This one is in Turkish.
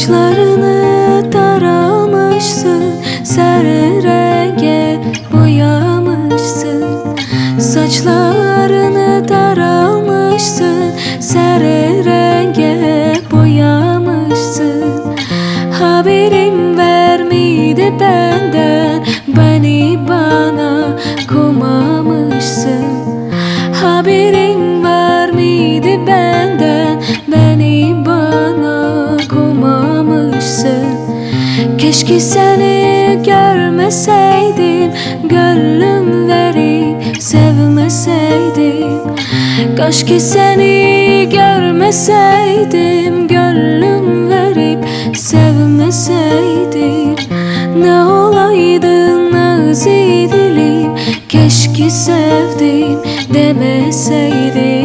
Saçlarını taramışsın, sarı renge boyamışsın. Saçlarını taramışsın, sarı renge boyamışsın. Haberim var mıydı benden, beni bana koymamışsın. Haberim var mıydı benden, beni bana koymamışsın. Keşke seni görmeseydim, gönlüm verip sevmeseydim. Keşke seni görmeseydim, gönlüm verip sevmeseydim. Ne olaydı nazik dilim, keşke sevdim demeseydim.